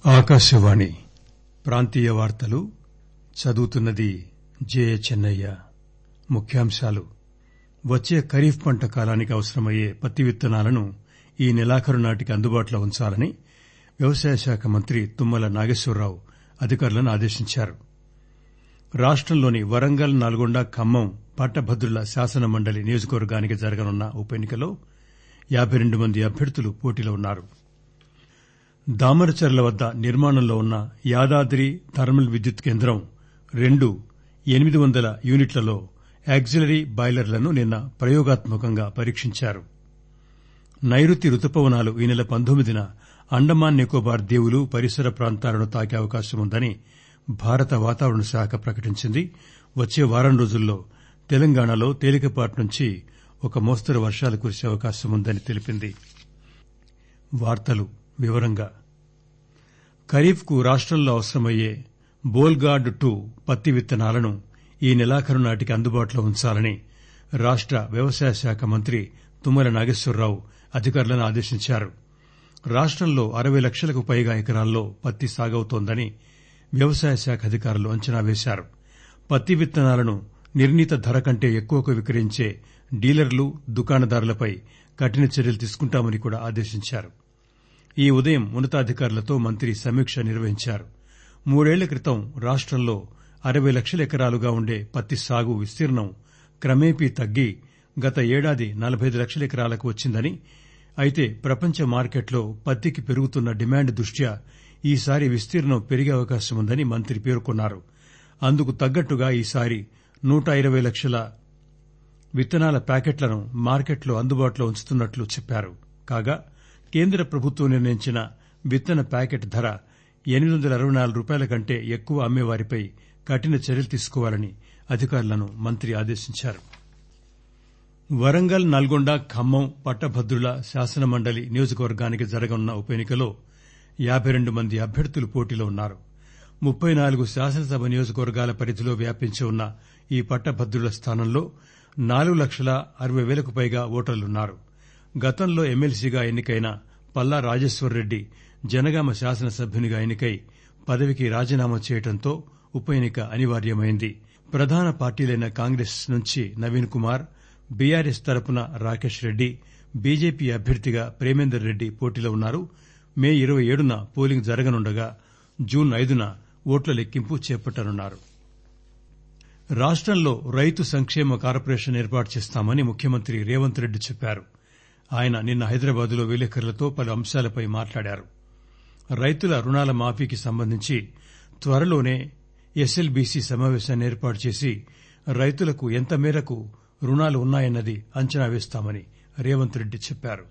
ఆకాశవాణి ప్రాంతీయ వార్తలు చదువుతున్నది జెచెన్నయ్య. ముఖ్యాంశాలు. వచ్చే ఖరీఫ్ పంట కాలానికి అవసరమయ్యే పత్తి విత్తనాలను ఈ నెలాఖరు నాటికి అందుబాటులో ఉంచాలని వ్యవసాయ శాఖ మంత్రి తుమ్మల నాగేశ్వరరావు అధికారులను ఆదేశించారు. రాష్టంలోని వరంగల్, నల్గొండ, ఖమ్మం పట్టభద్రుల శాసన మండలి నియోజకవర్గానికి జరగనున్న ఉప ఎన్నికలో 52 మంది అభ్యర్థులు పోటీలో ఉన్నారు. దామరచర్ల వద్ద నిర్మాణంలో ఉన్న యాదాద్రి థర్మల్ విద్యుత్ కేంద్రం 2 800 యూనిట్లలో ఆక్సిలరీ బాయిలర్లను నిన్న ప్రయోగాత్మకంగా పరీక్షించారు. నైరుతి రుతుపవనాలు ఈ నెల 19న అండమాన్ నికోబార్ దీవులు పరిసర ప్రాంతాలను తాకే అవకాశం ఉందని భారత వాతావరణ శాఖ ప్రకటించింది. వచ్చే వారం రోజుల్లో తెలంగాణలో తేలికపాటి నుంచి ఒక మోస్తరు వర్షాలు కురిసే అవకాశం ఉందని తెలిపింది. ఖరీఫ్ కు రాష్టంలో అవసరమయ్యే బోల్గార్డ్ 2 పత్తి విత్తనాలను ఈ నెలాఖరు నాటికి అందుబాటులో ఉంచాలని రాష్ట వ్యవసాయ శాఖ మంత్రి తుమ్మల నాగేశ్వరరావు అధికారులను ఆదేశించారు. రాష్టంలో 60 లక్షలకు పైగా ఎకరాల్లో పత్తి సాగవుతోందని వ్యవసాయ శాఖ అధికారులు అంచనా వేశారు. పత్తి విత్తనాలను నిర్ణీత ధర కంటే ఎక్కువకు విక్రయించే డీలర్లు, దుకాణదారులపై కఠిన చర్యలు తీసుకుంటామని కూడా ఆదేశించారు. ఈ ఉదయం ఉన్నతాధికారులతో మంత్రి సమీక్ష నిర్వహించారు. 3 ఏళ్ల క్రితం రాష్టంలో 60 లక్షల ఎకరాలుగా ఉండే పత్తి సాగు విస్తీర్ణం క్రమేపీ తగ్గి గత ఏడాది 45 లక్షల ఎకరాలకు వచ్చిందని, అయితే ప్రపంచ మార్కెట్లో పత్తికి పెరుగుతున్న డిమాండ్ దృష్ట్యా ఈసారి విస్తీర్ణం పెరిగే అవకాశం ఉందని మంత్రి పేర్కొన్నారు. అందుకు తగ్గట్టుగా ఈసారి 120 లక్షల విత్తనాల ప్యాకెట్లను మార్కెట్లో అందుబాటులో ఉంచుతున్నట్లు చెప్పారు. కాగా కేంద్ర ప్రభుత్వం నిర్ణయించిన విత్తన ప్యాకెట్ ధర ₹864 కంటే ఎక్కువ అమ్మేవారిపై కఠిన చర్యలు తీసుకోవాలని అధికారులను మంత్రి ఆదేశించారు. వరంగల్, నల్గొండ, ఖమ్మం పట్టభద్రుల శాసన మండలి నియోజకవర్గానికి జరగనున్న ఉప ఎన్నికలో 52 మంది అభ్యర్థులు పోటీలో ఉన్నారు. 34 శాసనసభ నియోజకవర్గాల పరిధిలో వ్యాపించి ఉన్న ఈ పట్టభద్రుల స్థానంలో 4,60,000కు పైగా ఓటర్లున్నారు. గతంలో ఎమ్మెల్సీగా ఎన్నికైన పల్లా రాజేశ్వర్రెడ్డి జనగామ శాసనసభ్యునిగా ఎన్నికై పదవికి రాజీనామా చేయడంతో ఉప ఎన్నిక అనివార్యమైంది. ప్రధాన పార్టీలైన కాంగ్రెస్ నుంచి నవీన్ కుమార్, బీఆర్ఎస్ తరపున రాకేష్ రెడ్డి, బీజేపీ అభ్యర్థిగా ప్రేమేందర్ రెడ్డి పోటీలో ఉన్నారు. మే 27న పోలింగ్ జరగనుండగా జూన్ 5న ఓట్ల లెక్కింపు చేపట్టనున్నారు. రాష్టంలో రైతు సంక్షేమ కార్పొరేషన్ ఏర్పాటు చేస్తామని ముఖ్యమంత్రి రేవంత్ రెడ్డి చెప్పారు. ఆయన నిన్న హైదరాబాద్లో విలేకరులతో పలు అంశాలపై మాట్లాడారు. రైతుల రుణాల మాఫీకి సంబంధించి త్వరలోనే ఎస్ఎల్బీసీ సమావేశాన్ని ఏర్పాటు చేసి రైతులకు ఎంత మేరకు రుణాలు ఉన్నాయన్నది అంచనా వేస్తామని రేవంత్ రెడ్డి చెప్పారు.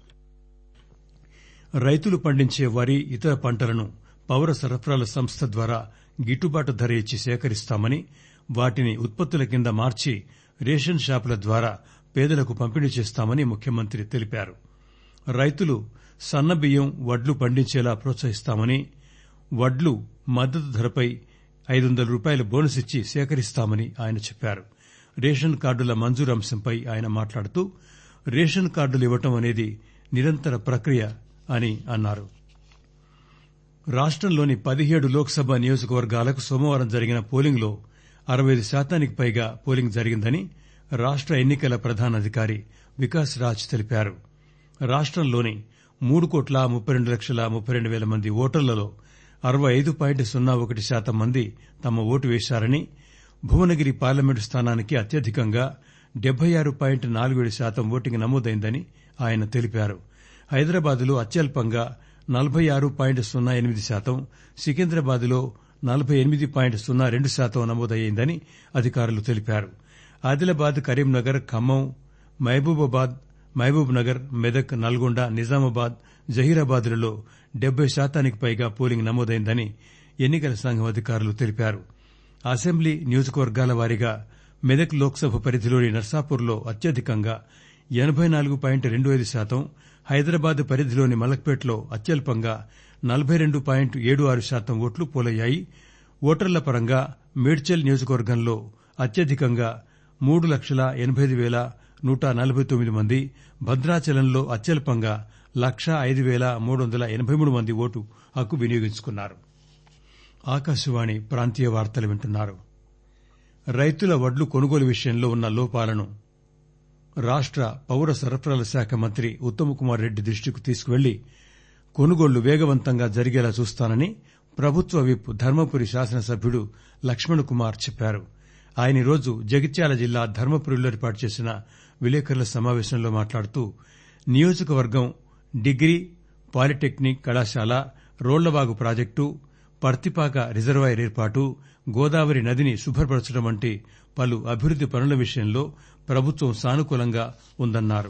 రైతులు పండించే వరి, ఇతర పంటలను పౌర సరఫరాల సంస్థ ద్వారా గిట్టుబాటు ధర ఇచ్చి సేకరిస్తామని, వాటిని ఉత్పత్తుల కింద మార్చి రేషన్ షాపుల ద్వారా పేదలకు పంపిణీ చేస్తామని ముఖ్యమంత్రి తెలిపారు. రైతులు సన్నబియ్యం, వడ్లు పండించేలా ప్రోత్సహిస్తామని, వడ్లు మద్దతు ధరపై ₹500 బోనస్ ఇచ్చి సేకరిస్తామని ఆయన చెప్పారు. రేషన్ కార్డుల మంజూరు అంశంపై ఆయన మాట్లాడుతూ రేషన్ కార్డులు ఇవ్వడం అనేది నిరంతర ప్రక్రియ అని అన్నారు. రాష్టంలోని 17 లోక్సభ నియోజకవర్గాలకు సోమవారం జరిగిన పోలింగ్లో 65% పైగా పోలింగ్ జరిగిందని రాష్ట ఎన్నికల ప్రధానాధికారి వికాస్ రాజ్ తెలిపారు. రాష్టంలోని 3,32,32,000 మంది ఓటర్లలో 65.01% మంది తమ ఓటు వేశారని, భువనగిరి పార్లమెంటు స్థానానికి అత్యధికంగా 76.47% ఓటింగ్ నమోదైందని ఆయన తెలిపారు. హైదరాబాద్లో అత్యల్పంగా 46.08%, సికింద్రాబాద్లో 48.02% నమోదయ్యిందని అధికారులు తెలిపారు. ఆదిలాబాద్, కరీంనగర్, ఖమ్మం, మహబూబ్ నగర్, మెదక్, నల్గొండ, నిజామాబాద్, జహీరాబాద్లలో 70% పైగా పోలింగ్ నమోదైందని ఎన్నికల సంఘం అధికారులు తెలిపారు. అసెంబ్లీ నియోజకవర్గాల వారీగా మెదక్ లోక్సభ పరిధిలోని నర్సాపూర్లో అత్యధికంగా 84.25%, హైదరాబాద్ పరిధిలోని మలక్పేట్లో అత్యల్పంగా 42.76% ఓట్లు పోలయ్యాయి. ఓటర్ల పరంగా మేడ్చల్ నియోజకవర్గంలో అత్యధికంగా 3,85,149 మంది, భద్రాచలంలో అత్యల్పంగా 1,05,383 మంది ఓటు హక్కు వినియోగించుకున్నారు. ఆకాశవాణి ప్రాంతీయ వార్తలు వింటున్నారు. రైతుల వడ్లు కొనుగోలు విషయంలో ఉన్న లోపాలను రాష్ట పౌర సరఫరాల శాఖ మంత్రి ఉత్తమ్ కుమార్ రెడ్డి దృష్టికి తీసుకువెళ్లి కొనుగోళ్లు వేగవంతంగా జరిగేలా చూస్తానని ప్రభుత్వ విప్ ధర్మపురి శాసనసభ్యుడు లక్ష్మణ్ కుమార్ చెప్పారు. ఆయన ఈరోజు జగిత్యాల జిల్లా ధర్మపురిలో ఏర్పాటు చేసిన విలేకరుల సమావేశంలో మాట్లాడుతూ నియోజకవర్గం డిగ్రీ పాలిటెక్నిక్ కళాశాల, రోళ్లవాగు ప్రాజెక్టు, పర్తిపాక రిజర్వాయర్ ఏర్పాటు, గోదావరి నదిని శుభ్రపరచడం వంటి పలు అభివృద్ది పనుల విషయంలో ప్రభుత్వం సానుకూలంగా ఉందన్నారు.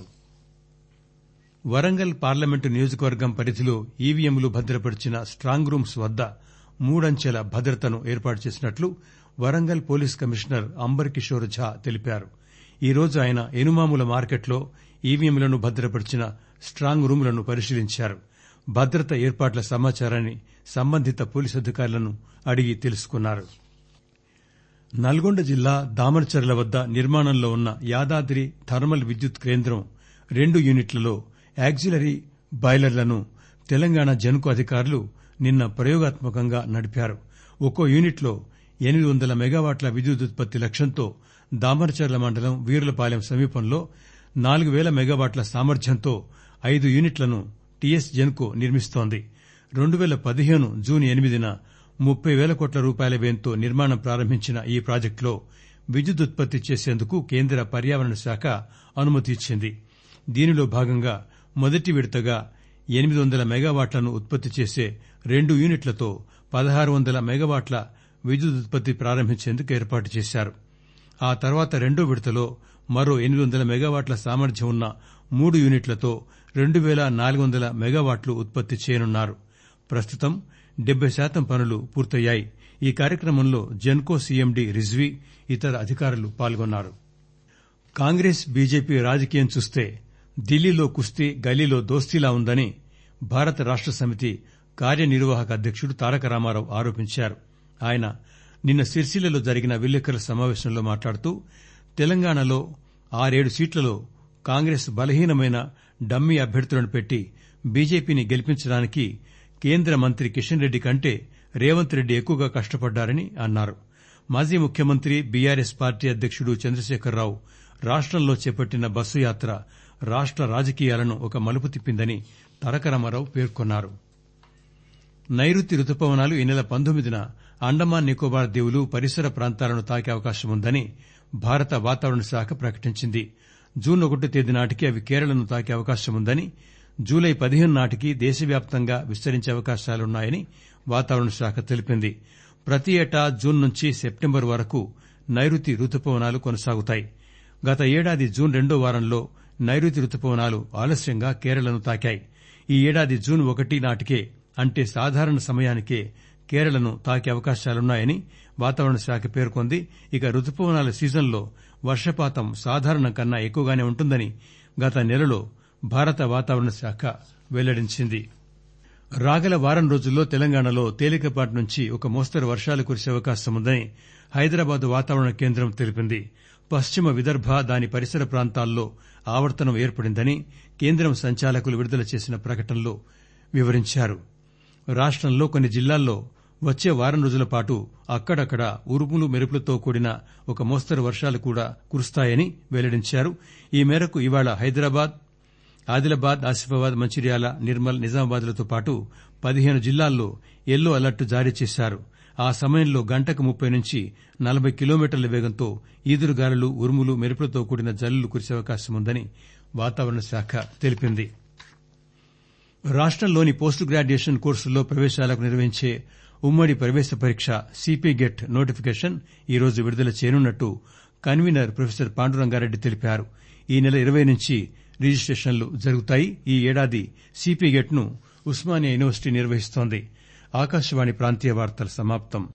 వరంగల్ పార్లమెంటు నియోజకవర్గం పరిధిలో ఈవీఎంలు భద్రపరిచిన స్టాంగ్ రూమ్స్ వద్ద 3 అంచెల భద్రతను ఏర్పాటు చేసినట్లు వరంగల్ పోలీస్ కమిషనర్ అంబర్ కిషోర్ ఝా తెలిపారు. ఈరోజు ఆయన ఎనుమాముల మార్కెట్లో ఈవీఎంలను భద్రపరిచిన స్టాంగ్ రూంలను పరిశీలించారు. భద్రత ఏర్పాట్ల సమాచారాన్ని సంబంధిత పోలీసు అధికారులను అడిగి తెలుసుకున్నారు. నల్గొండ జిల్లా దామరచర్ల వద్ద నిర్మాణంలో ఉన్న యాదాద్రి థర్మల్ విద్యుత్ కేంద్రం 2 యూనిట్లలో యాక్సిలరీ బాయిలర్లను తెలంగాణ జెన్కో అధికారులు నిన్న ప్రయోగాత్మకంగా నడిపారు. ఒక్కో యూనిట్లో 800 మెగావాట్ల విద్యుదుత్పత్తి లక్ష్యంతో దామరచర్ల మండలం వీరులపాలెం సమీపంలో 4,000 మెగావాట్ల సామర్థ్యంతో 5 యూనిట్లను టీఎస్ జెన్కో నిర్మిస్తోంది. 2015 జూన్ 8న 30,000 కోట్ల రూపాయల వ్యయంతో నిర్మాణం ప్రారంభించిన ఈ ప్రాజెక్టులో విద్యుదుత్పత్తి చేసేందుకు కేంద్ర పర్యావరణ శాఖ అనుమతి ఇచ్చింది. దీనిలో భాగంగా మొదటి విడతగా 800 మెగావాట్లను ఉత్పత్తి చేసే 2 యూనిట్లతో 1,600 మెగావాట్ల విద్యుదుత్పత్తి ప్రారంభించేందుకు ఏర్పాటు చేశారు. ఆ తర్వాత రెండో విడతలో మరో 800 మెగావాట్ల సామర్థ్యం ఉన్న 3 యూనిట్లతో 2,400 మెగావాట్లు ఉత్పత్తి చేయనున్నారు. ప్రస్తుతం 70% పనులు పూర్తయ్యాయి. ఈ కార్యక్రమంలో జెన్కో సీఎండీ రిజ్వీ, ఇతర అధికారులు పాల్గొన్నారు. కాంగ్రెస్ బీజేపీ రాజకీయం చూస్తే ఢిల్లీలో కుస్తీ, గల్లీలో దోస్తీలా ఉందని భారత రాష్ట సమితి కార్యనిర్వాహక అధ్యక్షుడు తారక రామారావు ఆరోపించారు. ఆయన నిన్న సిరిసిల్లలో జరిగిన విలేకరుల సమావేశంలో మాట్లాడుతూ తెలంగాణలో 6-7 సీట్లలో కాంగ్రెస్ బలహీనమైన డమ్మీ అభ్యర్థులను పెట్టి బీజేపీని గెలిపించడానికి కేంద్ర మంత్రి కిషన్ రెడ్డి కంటే రేవంత్ రెడ్డి ఎక్కువగా కష్టపడ్డారని అన్నారు. మాజీ ముఖ్యమంత్రి బీఆర్ఎస్ పార్టీ అధ్యక్షుడు చంద్రశేఖరరావు రాష్టంలో చేపట్టిన బస్సు యాత్ర రాష్ట రాజకీయాలను ఒక మలుపు తిప్పిందని తారక రామారావు పేర్కొన్నారు. నైరుతి రుతుపవనాలు ఈ నెల 19న అండమాన్ నికోబార్ దీవులు, పరిసర ప్రాంతాలను తాకే అవకాశముందని భారత వాతావరణ శాఖ ప్రకటించింది. జూన్ 1 తేదీ నాటికి అవి కేరళను తాకే అవకాశముందని, జూలై 15 నాటికి దేశవ్యాప్తంగా విస్తరించే అవకాశాలున్నాయని వాతావరణ శాఖ తెలిపింది. ప్రతి ఏటా జూన్ నుంచి సెప్టెంబర్ వరకు నైరుతి రుతుపవనాలు కొనసాగుతాయి. గత ఏడాది జూన్ 2వ వారంలో నైరుతి రుతుపవనాలు ఆలస్యంగా కేరళను తాకాయి. ఈ ఏడాది జూన్ 1 నాటికే, అంటే సాధారణ సమయానికే కేరళను తాకే అవకాశాలున్నాయని వాతావరణ శాఖ పేర్కొంది. ఇక రుతుపవనాల సీజన్లో వర్షపాతం సాధారణం కన్నా ఎక్కువగానే ఉంటుందని గత నెలలో భారత వాతావరణ శాఖ వెల్లడించింది. రాగల వారం రోజుల్లో తెలంగాణలో తేలికపాటి నుంచి ఒక మోస్తరు వర్షాలు కురిసే అవకాశముందని హైదరాబాద్ వాతావరణ కేంద్రం తెలిపింది. పశ్చిమ విదర్భ, దాని పరిసర ప్రాంతాల్లో ఆవర్తనం ఏర్పడిందని కేంద్రం సంచాలకులు విడుదల చేసిన ప్రకటనలో వివరించారు. రాష్టంలో కొన్ని జిల్లాల్లో వచ్చే వారం రోజుల పాటు అక్కడక్కడ ఉరుములు, మెరుపులతో కూడిన ఒక మోస్తరు వర్షాలు కూడా కురుస్తాయని వెల్లడించారు. ఈ మేరకు ఇవాళ హైదరాబాద్, ఆదిలాబాద్, ఆసిఫాబాద్, మంచిర్యాల, నిర్మల్, నిజామాబాద్లతో పాటు 15 జిల్లాల్లో యెల్లో అలర్ట్ జారీ చేశారు. ఆ సమయంలో గంటకు 30 నుంచి 40 కిలోమీటర్ల వేగంతో ఈదురుగాలులు, ఉరుములు, మెరుపులతో కూడిన జల్లులు కురిసే అవకాశముందని వాతావరణ శాఖ తెలిపింది. రాష్టంలోని పోస్ట్ గ్రాడ్యుయేషన్ కోర్సుల్లో ప్రవేశాలకు నిర్వహించే ఉమ్మడి ప్రవేశ పరీక్ష సిపిగెట్ నోటిఫికేషన్ ఈరోజు విడుదల చేయనున్నట్టు కన్వీనర్ ప్రొఫెసర్ పాండురంగారెడ్డి తెలిపారు. ఈ నెల 20 నుంచి రిజిస్టేషన్లు జరుగుతాయి. ఈ ఏడాది సిపిగెట్ ను ఉస్మానియా యూనివర్సిటీ నిర్వహిస్తోంది. ఆకాశవాణి ప్రాంతీయ వార్తలు సమాప్తం.